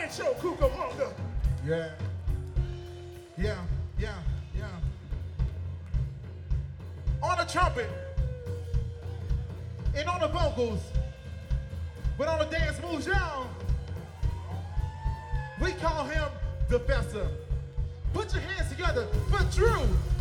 Rancho Cucamonga. Yeah. Yeah, yeah, yeah. On the trumpet. And on the vocals. But on the dance moves, y'all. We call him the Fessa. Put your hands together for Drew.